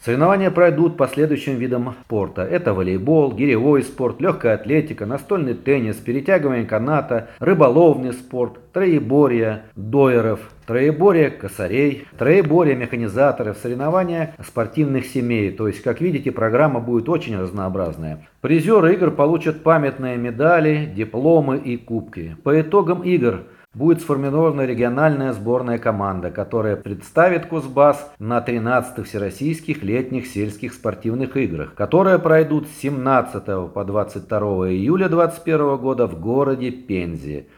Соревнования пройдут по следующим видам спорта. Это волейбол, гиревой спорт, легкая атлетика, настольный теннис, перетягивание каната, рыболовный спорт, троеборье дойеров, троеборье косарей, троеборье механизаторов, соревнования спортивных семей. То есть, как видите, программа будет очень разнообразная. Призеры игр получат памятные медали, дипломы и кубки. По итогам игр будет сформирована региональная сборная команда, которая представит Кузбасс на 13-х Всероссийских летних сельских спортивных играх, которые пройдут с 17 по 22 июля 2021 года в городе Пензе.